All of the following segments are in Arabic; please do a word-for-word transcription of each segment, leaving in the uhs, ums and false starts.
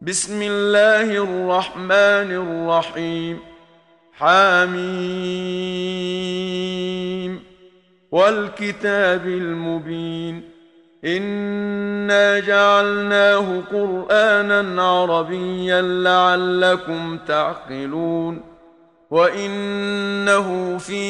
بسم الله الرحمن الرحيم. حاميم والكتاب المبين. إنا جعلناه قرآنا عربيا لعلكم تعقلون. وإنه في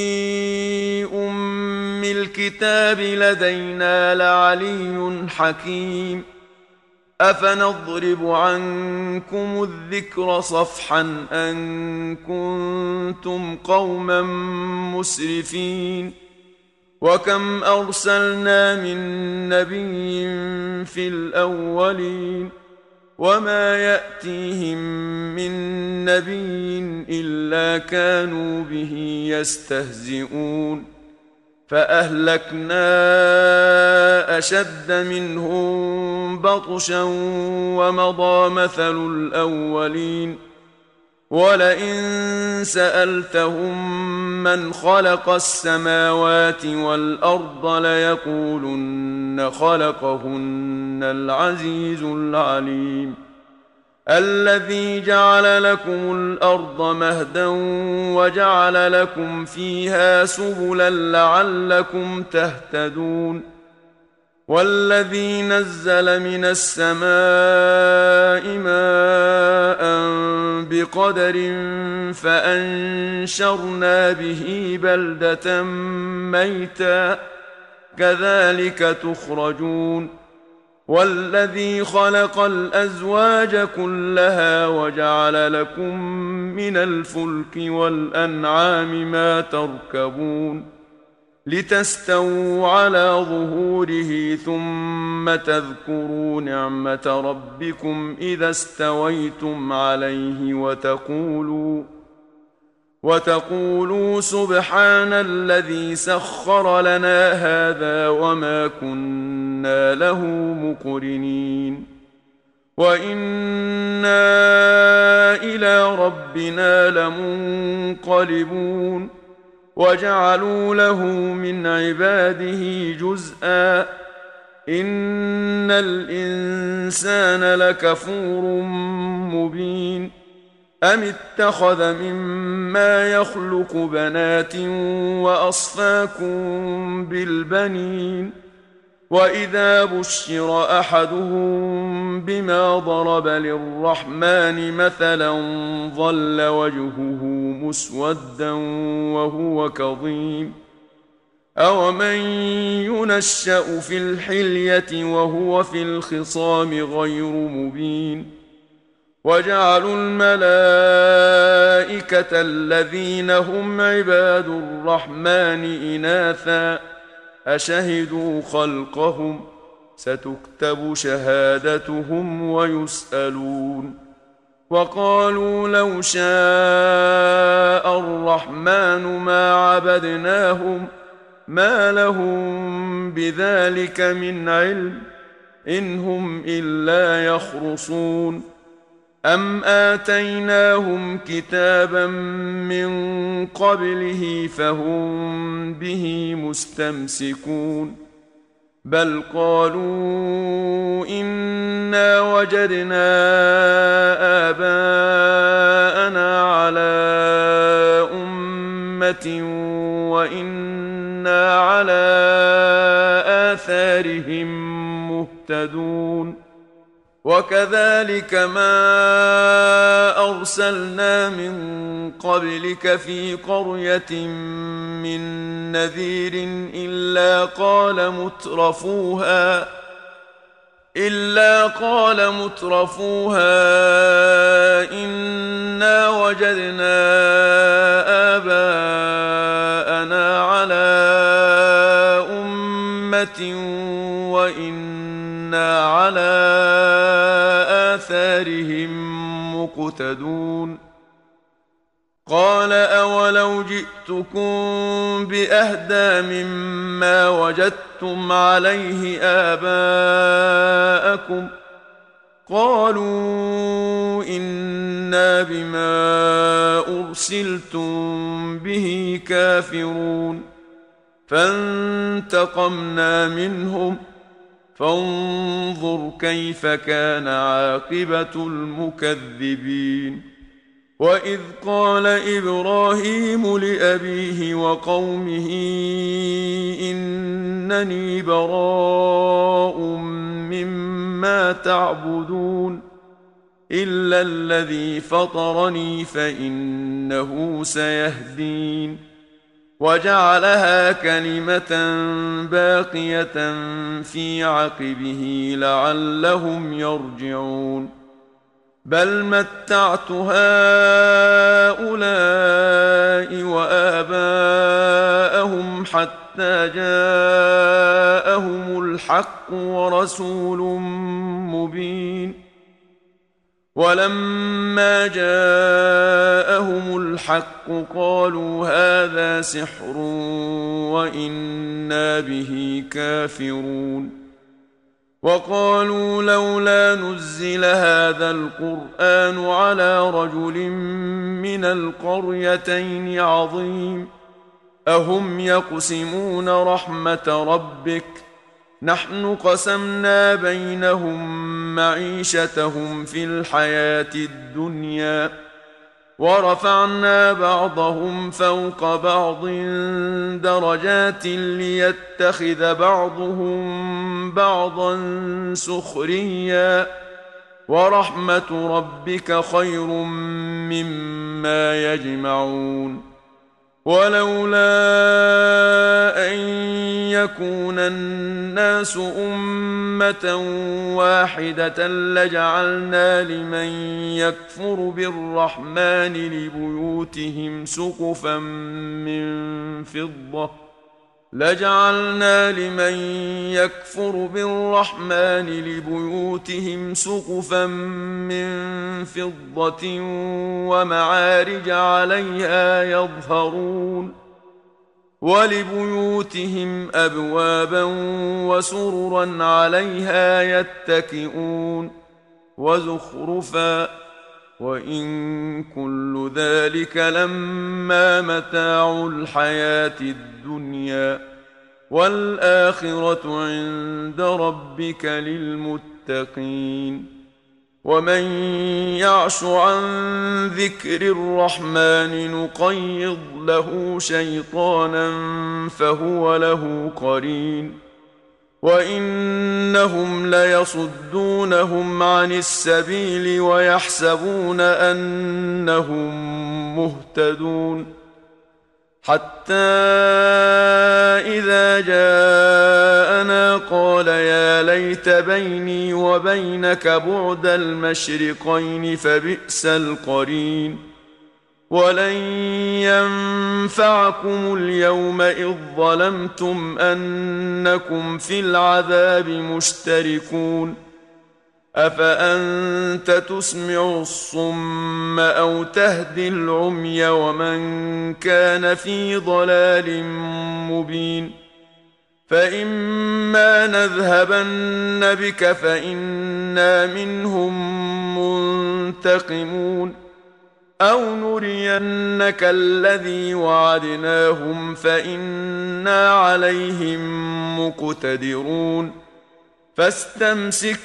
أم الكتاب لدينا لعلي حكيم. أفنضرب عنكم الذكر صفحا أن كنتم قوما مسرفين. وكم أرسلنا من نبي في الأولين وما يأتيهم من نبي إلا كانوا به يستهزئون. فأهلكنا أشد منهم بطشا ومضى مثل الأولين. ولئن سألتهم من خلق السماوات والأرض ليقولن خلقهن العزيز العليم. الذي جعل لكم الأرض مهدا وجعل لكم فيها سبلا لعلكم تهتدون. والذي نزل من السماء ماء بقدر فأنشرنا به بلدة ميتا كذلك تخرجون. والذي خلق الأزواج كلها وجعل لكم من الفلك والأنعام ما تركبون لتستووا على ظهوره ثم تذكروا نعمة ربكم إذا استويتم عليه وتقولوا وتقولوا سبحان الذي سخر لنا هذا وما كنا له مقرنين. وإنا إلى ربنا لمنقلبون. وجعلوا له من عباده جزءا إن الإنسان لكفور مبين. أم اتخذ مما يخلق بنات وأصفاكم بالبنين. وإذا بشر أحدهم بما ضرب للرحمن مثلا ظل وجهه مسودا وهو كظيم. أومن ينشأ في الحلية وهو في الخصام غير مبين. وجعلوا الملائكة الذين هم عباد الرحمن إناثا أشهدوا خلقهم ستكتب شهادتهم ويسألون. وقالوا لو شاء الرحمن ما عبدناهم ما لهم بذلك من علم إن هم إلا يخرصون. أم آتيناهم كتابا من قبله فهم به مستمسكون. بل قالوا إنا وجدنا آباءنا على أمة وإنا على آثارهم مهتدون. وكذلك ما أرسلنا من قبلك في قرية من نذير إلا قال مترفوها إلا قال مترفوها إنا وجدنا آباءنا على أمة وإنا على آثارهم مقتدون. قال أولو جئتكم بأهدى مما وجدتم عليه آباءكم قالوا إنا بما أرسلتم به كافرون. فانتقمنا منهم فانظر كيف كان عاقبة المكذبين. وإذ قال إبراهيم لأبيه وقومه إنني براء مما تعبدون إلا الذي فطرني فإنه سيهدين. وجعلها كلمة باقية في عقبه لعلهم يرجعون. بل متعت هؤلاء وآباءهم حتى جاءهم الحق ورسول مبين. ولما جاءهم الحق قالوا هذا سحر وإنا به كافرون. وقالوا لولا نزل هذا القرآن على رجل من القريتين عظيم. أهم يقسمون رحمة ربك نحن قسمنا بينهم معيشتهم في الحياة الدنيا ورفعنا بعضهم فوق بعض درجات ليتخذ بعضهم بعضا سخريا ورحمة ربك خير مما يجمعون. ولولا أن يكون الناس أمة واحدة لجعلنا لمن يكفر بالرحمن لبيوتهم سقفا من فضة لجعلنا لمن يكفر بالرحمن لبيوتهم سقفا من فضة ومعارج عليها يظهرون. ولبيوتهم أبوابا وسررا عليها يتكئون وزخرفا وإن كل ذلك لما متاع الحياة الدنيا والآخرة عند ربك للمتقين. ومن يعش عن ذكر الرحمن نقيض له شيطانا فهو له قرين. وإنهم ليصدونهم عن السبيل ويحسبون أنهم مهتدون حتى إذا جاءنا قال يا ليت بيني وبينك بعد المشرقين فبئس القرين. ولن ينفعكم اليوم إذ ظلمتم أنكم في العذاب مشتركون. أفأنت تسمع الصم أو تهدي العمي ومن كان في ضلال مبين. فإما نذهبن بك فإنا منهم منتقمون أو نرينك الذي وعدناهم فإنا عليهم مقتدرون. فاستمسك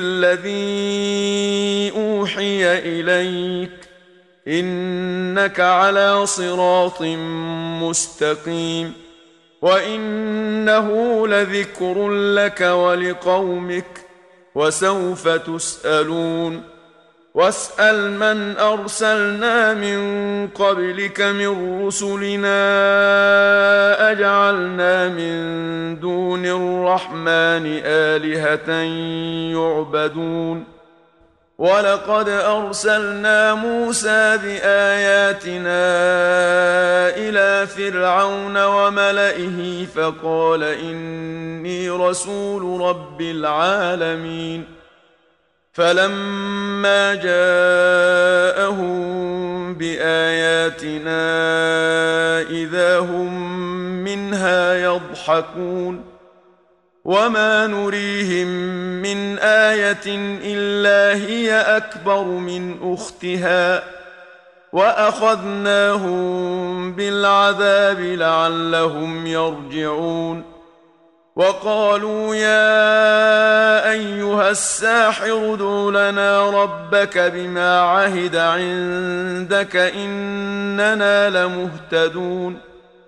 بالذي أوحي إليك إنك على صراط مستقيم. وإنه لذكر لك ولقومك وسوف تسألون. واسأل من أرسلنا من قبلك من رسلنا أجعلنا من دون الرحمن آلهة يعبدون. ولقد أرسلنا موسى بآياتنا إلى فرعون وملئه فقال إني رسول رب العالمين. فلما جاءهم بآياتنا إذا هم منها يضحكون. وما نريهم من آية إلا هي أكبر من أختها وأخذناهم بالعذاب لعلهم يرجعون. وقالوا يا أيها الساحر ادع لنا ربك بما عهد عندك إننا لمهتدون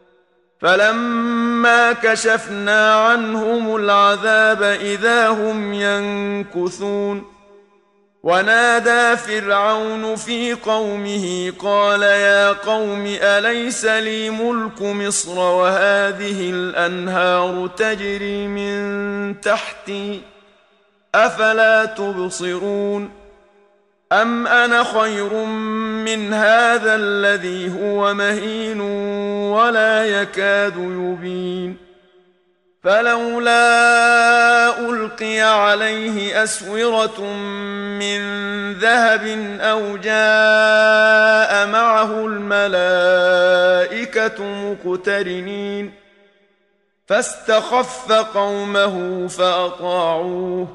فلما كشفنا عنهم العذاب إذا هم ينكثون ونادى فرعون في قومه قال يا قوم أليس لي ملك مصر وهذه الأنهار تجري من تحتي أفلا تبصرون أم أنا خير من هذا الذي هو مهين ولا يكاد يبين فلولا ألقي عليه أسورة من ذهب أو جاء معه الملائكة مقترنين فاستخف قومه فأطاعوه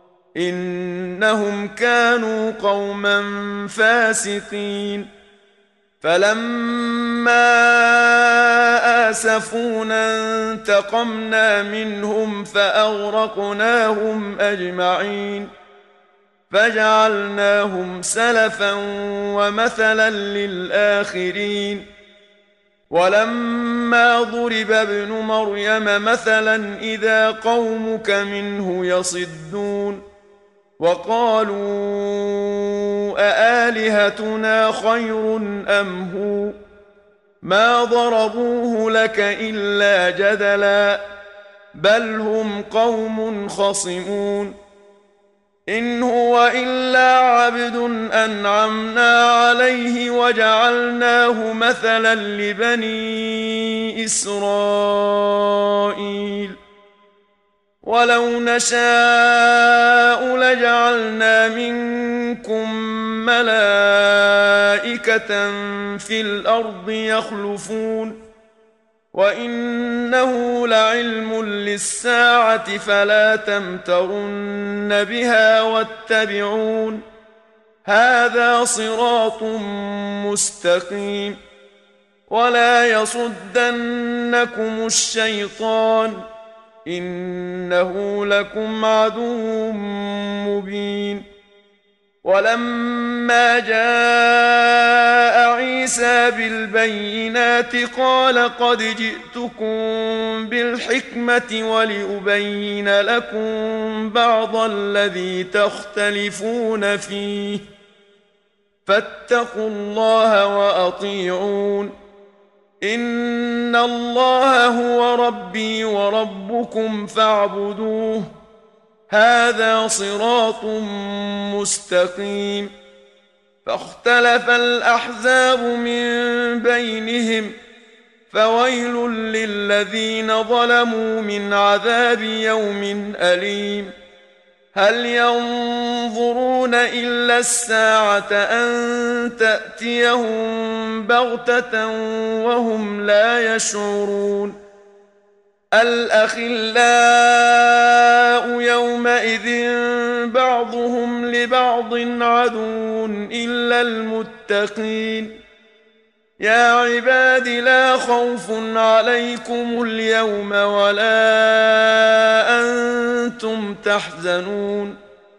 إنهم كانوا قوما فاسقين فلما آسفونا انتقمنا منهم فأغرقناهم أجمعين فجعلناهم سلفا ومثلا للآخرين ولما ضرب ابن مريم مثلا إذا قومك منه يصدون وقالوا أآلهتنا خير أم هو ما ضربوه لك إلا جدلا بل هم قوم خصمون إن هو إلا عبد أنعمنا عليه وجعلناه مثلا لبني إسرائيل ولو نشاء لجعلنا منكم ملائكة في الأرض يخلفون وإنه لعلم للساعة فلا تمترن بها واتبعون هذا صراط مستقيم ولا يصدنكم الشيطان إنه لكم عدو مبين ولما جاء عيسى بالبينات قال قد جئتكم بالحكمة ولأبين لكم بعض الذي تختلفون فيه فاتقوا الله وأطيعون إن الله هو ربي وربكم فاعبدوه هذا صراط مستقيم فاختلف الأحزاب من بينهم فويل للذين ظلموا من عذاب يوم أليم هل ينظرون إلا الساعة أن تأتيهم بغتة وهم لا يشعرون الأخلاء يومئذ بعضهم لبعض عدو إلا المتقين يا عباد لا خوف عليكم اليوم ولا أنتم تحزنون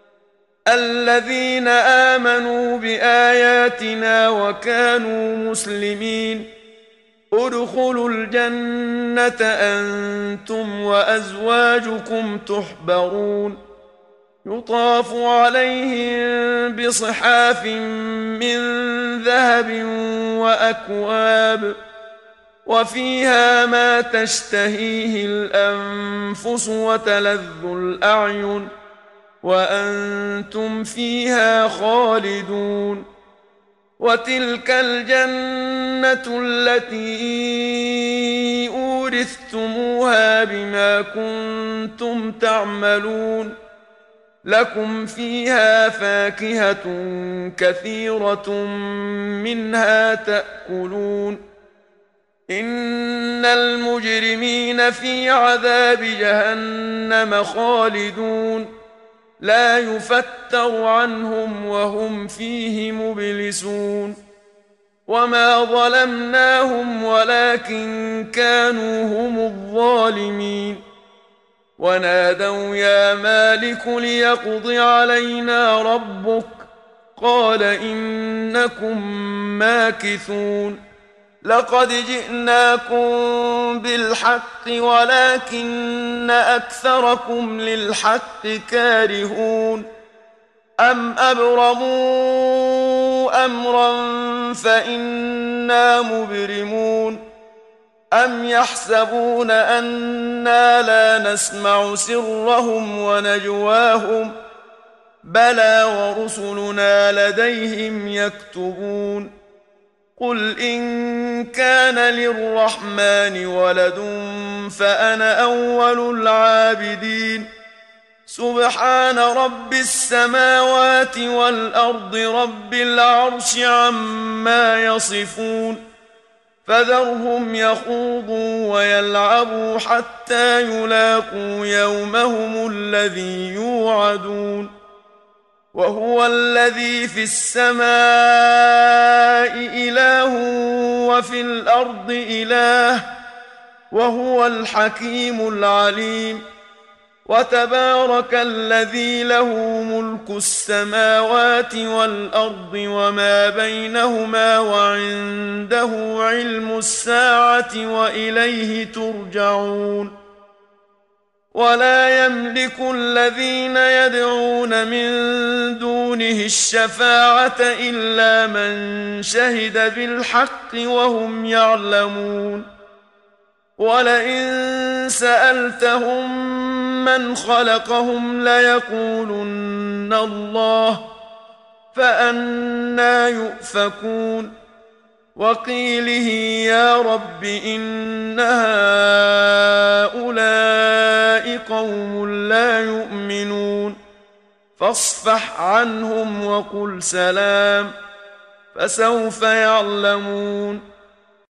الذين آمنوا بآياتنا وكانوا مسلمين ادخلوا الجنة أنتم وأزواجكم تحبرون يطاف عليهم بصحاف من ذهب وأكواب وفيها ما تشتهيه الأنفس وتلذ الأعين وأنتم فيها خالدون وتلك الجنة التي أورثتموها بما كنتم تعملون لكم فيها فاكهة كثيرة منها تأكلون إن المجرمين في عذاب جهنم خالدون لا يفتر عنهم وهم فيه مبلسون وما ظلمناهم ولكن كانوا هم الظالمين ونادوا يا مالك ليقض علينا ربك قال إنكم ماكثون لقد جئناكم بالحق ولكن أكثركم للحق كارهون أم أبرموا أمرا فإنا مبرمون أم يحسبون أنا لا نسمع سرهم ونجواهم بلى ورسلنا لديهم يكتبون قل إن كان للرحمن ولد فأنا أول العابدين سبحان رب السماوات والأرض رب العرش عما يصفون فذرهم يخوضوا ويلعبوا حتى يلاقوا يومهم الذي يوعدون وهو الذي في السماء إله وفي الأرض إله وهو الحكيم العليم وتبارك الذي له ملك السماوات والأرض وما بينهما وعنده علم الساعة وإليه ترجعون ولا يملك الذين يدعون من دونه الشفاعة إلا من شهد بالحق وهم يعلمون ولئن سألتهم من خلقهم ليقولن الله فأنى يؤفكون وقيله يا رب إن هؤلاء قوم لا يؤمنون فاصفح عنهم وقل سلام فسوف يعلمون